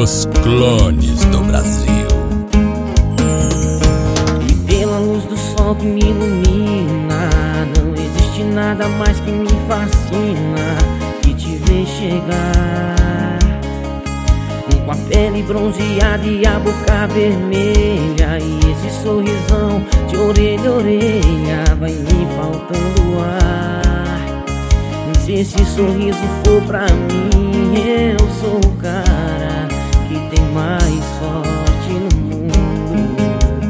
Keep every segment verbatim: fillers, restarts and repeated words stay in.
Os clones do Brasil. E pela luz do sol que me ilumina, não existe nada mais que me fascina que te ver chegar, com a pele bronzeada e a boca vermelha, e esse sorrisão de orelha a orelha vai me faltando ar. Se esse sorriso for pra mim, eu sou o cara que tem mais sorte no mundo.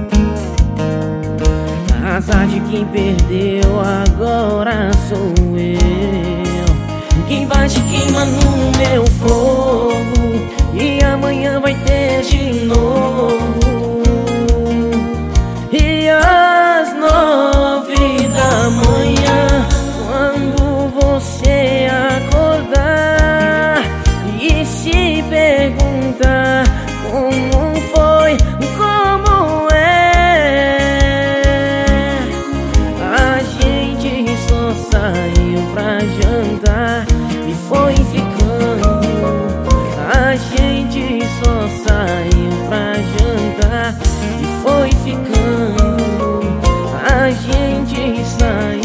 Azar de quem perdeu, agora sou eu. Quem vai te queimar no meu fogo, e amanhã vai ter de novo. E às nove da manhã, quando você acordar e se perguntar como foi, como é, a gente só saiu pra jantar e foi ficando. A gente só saiu pra jantar e foi ficando. A gente saiu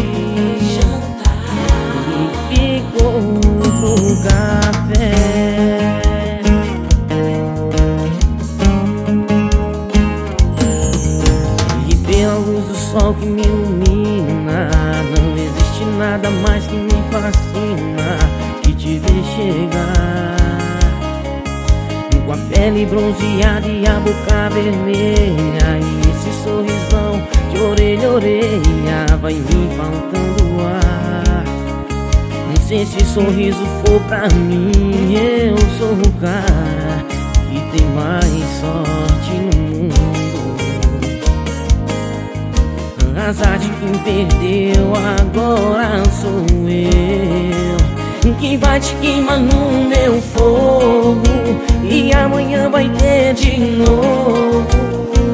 e ficou pro café. E pela luz do sol que me ilumina, não existe nada mais que me fascina que te ver chegar, com a pele bronzeada e a boca vermelha, e esse sorrisão de orelha a orelha vai me faltando ar. Se esse sorriso for pra mim, eu sou o cara que tem mais sorte no mundo. Azar de quem perdeu, agora sou eu. Quem vai te queimar no meu fogo, e amanhã vai ter de novo.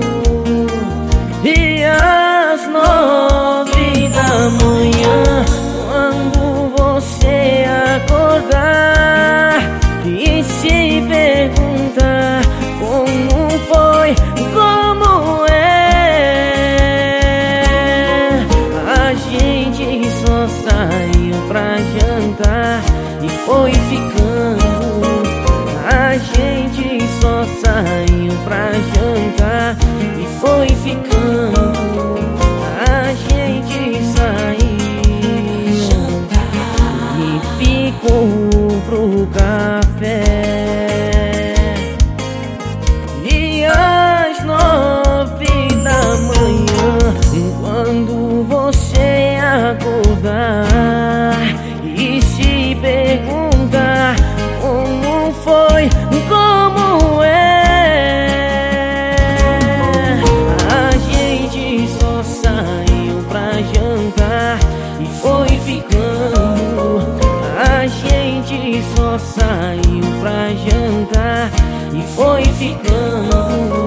E às nove da manhã, quando você acordar e se perguntar como foi, como é, a gente só saiu pra jantar e foi ficando. A gente só saiu pra jantar e foi ficando. A gente saiu e ficou pro café. E às nove da manhã, quando você acordar e se perguntar como foi, como é, a gente só saiu pra jantar e foi ficando. A gente só saiu pra jantar e foi ficando.